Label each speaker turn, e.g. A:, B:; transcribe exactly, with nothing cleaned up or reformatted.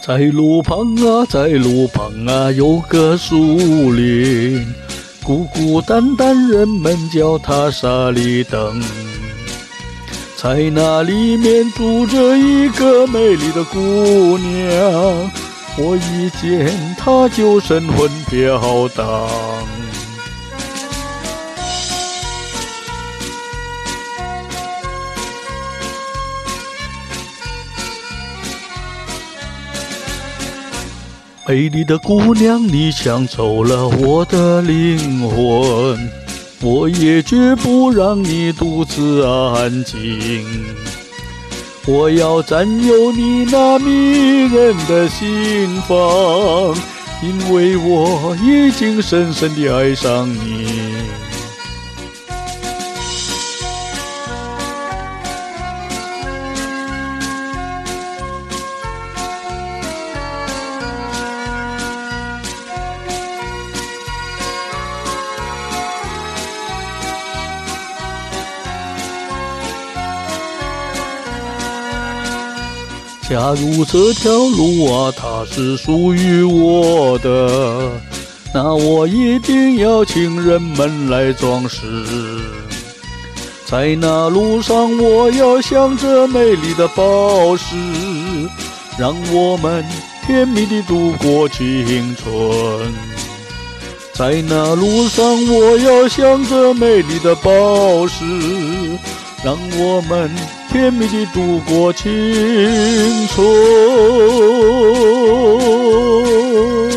A: 在路旁啊，在路旁啊，有个树林，孤孤单单，人们叫它沙砾灯。在那里面住着一个美丽的姑娘，我一见她就神魂飘荡。美丽的姑娘，你抢走了我的灵魂，我也绝不让你独自安静。我要占有你那迷人的心房，因为我已经深深地爱上你。假如这条路啊，它是属于我的，那我一定要请人们来装饰。在那路上，我要镶着美丽的宝石，让我们甜蜜地度过青春。在那路上，我要镶着美丽的宝石，让我们甜蜜地度过青春。